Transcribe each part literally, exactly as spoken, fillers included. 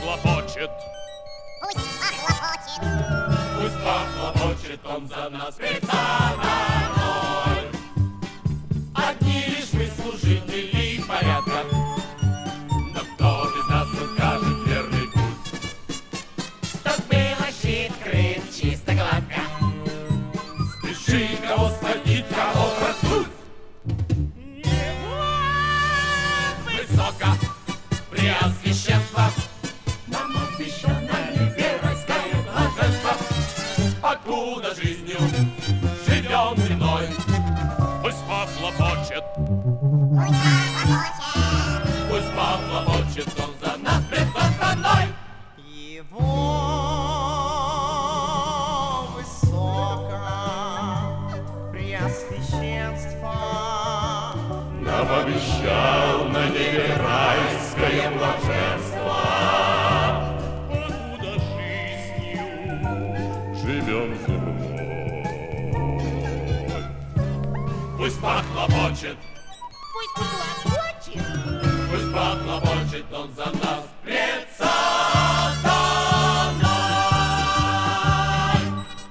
похлопочет. Пусть похлопочет. Пусть похлопочет он за нас перед сатаной. Одни лишь мы служители порядка, но кто из нас укажет верный путь? Чтоб было щит крыт чисто гладко. Спеши кого схватить, кого проткнуть. Высоко преосвященство, нам обещано небе райское блаженство. Покуда жизнью живем земной, пусть похлопочет, Пусть пусть похлопочет. похлопочет он за нас пред сатаной. Его высоко преосвященство Нам обещал на небе райское блаженство. Покуда жизнью живем земной, пусть похлопочет, Пусть похлопочет. пусть похлопочет он за нас пред сатаной.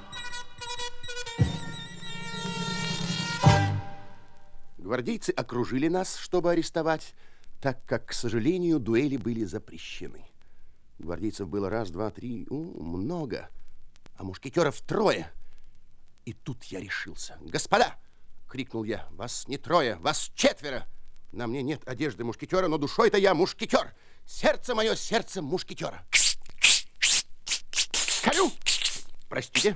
Гвардейцы окружили нас, чтобы арестовать, так как, к сожалению, дуэли были запрещены. Гвардейцев было раз, два, три, у, много, а мушкетеров трое. И тут я решился. «Господа!» — крикнул я. «Вас не трое, вас четверо! На мне нет одежды мушкетера, но душой-то я мушкетер! Сердце мое, сердце мушкетера!» «Колю! Простите!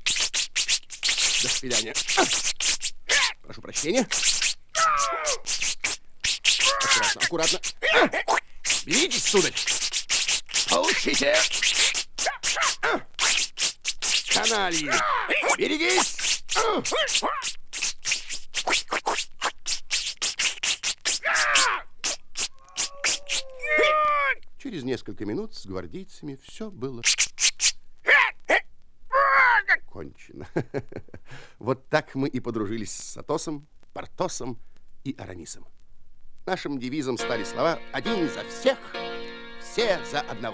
До свидания! Прошу прощения! Аккуратно, аккуратно! Беритесь, сударь! Получите! Канальи! Берегись! Через несколько минут с гвардейцами все было кончено. Вот так мы и подружились с Атосом, Портосом и Арамисом. Нашим девизом стали слова «Один за всех, все за одного».